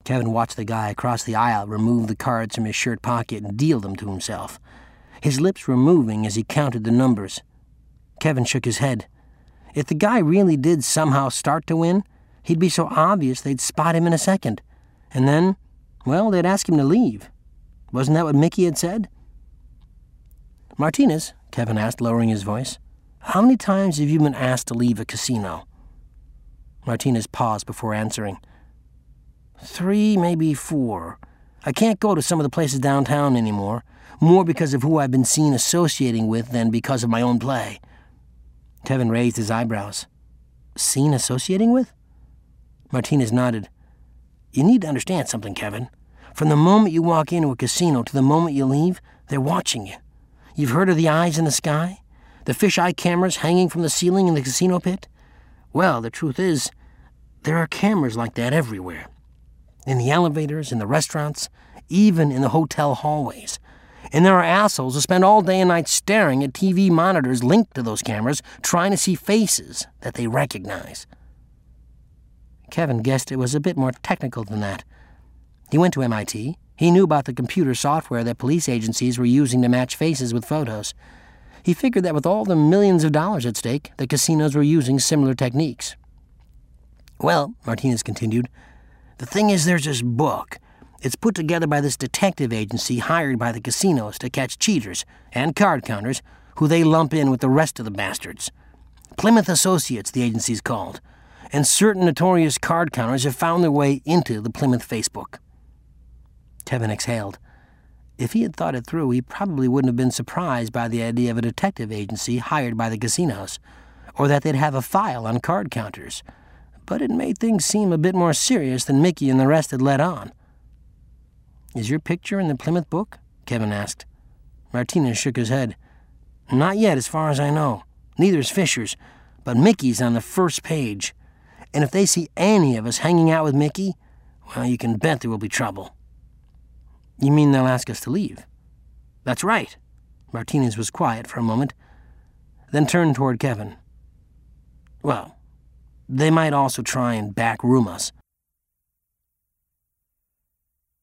Kevin watched the guy across the aisle remove the cards from his shirt pocket and deal them to himself. His lips were moving as he counted the numbers. Kevin shook his head. If the guy really did somehow start to win, he'd be so obvious they'd spot him in a second. And then, well, they'd ask him to leave. Wasn't that what Mickey had said? "Martinez," Kevin asked, lowering his voice, "how many times have you been asked to leave a casino?" Martinez paused before answering. 3, maybe 4. I can't go to some of the places downtown anymore, more because of who I've been seen associating with than because of my own play. Kevin raised his eyebrows. Seen associating with? Martinez nodded. You need to understand something, Kevin. From the moment you walk into a casino to the moment you leave, they're watching you. You've heard of the eyes in the sky? The fisheye cameras hanging from the ceiling in the casino pit? Well, the truth is, there are cameras like that everywhere. In the elevators, in the restaurants, even in the hotel hallways. And there are assholes who spend all day and night staring at TV monitors linked to those cameras, trying to see faces that they recognize. Kevin guessed it was a bit more technical than that. He went to MIT. He knew about the computer software that police agencies were using to match faces with photos. He figured that with all the millions of dollars at stake, the casinos were using similar techniques. Well, Martinez continued, the thing is there's this book. It's put together by this detective agency hired by the casinos to catch cheaters and card counters who they lump in with the rest of the bastards. Plymouth Associates, the agency's called. And certain notorious card counters have found their way into the Plymouth Facebook. Kevin exhaled. If he had thought it through, he probably wouldn't have been surprised by the idea of a detective agency hired by the casinos, or that they'd have a file on card counters. But it made things seem a bit more serious than Mickey and the rest had let on. Is your picture in the Plymouth book? Kevin asked. Martinez shook his head. Not yet, as far as I know. Neither's Fisher's, but Mickey's on the first page. And if they see any of us hanging out with Mickey, well, you can bet there will be trouble. You mean they'll ask us to leave? That's right. Martinez was quiet for a moment, then turned toward Kevin. Well, they might also try and backroom us.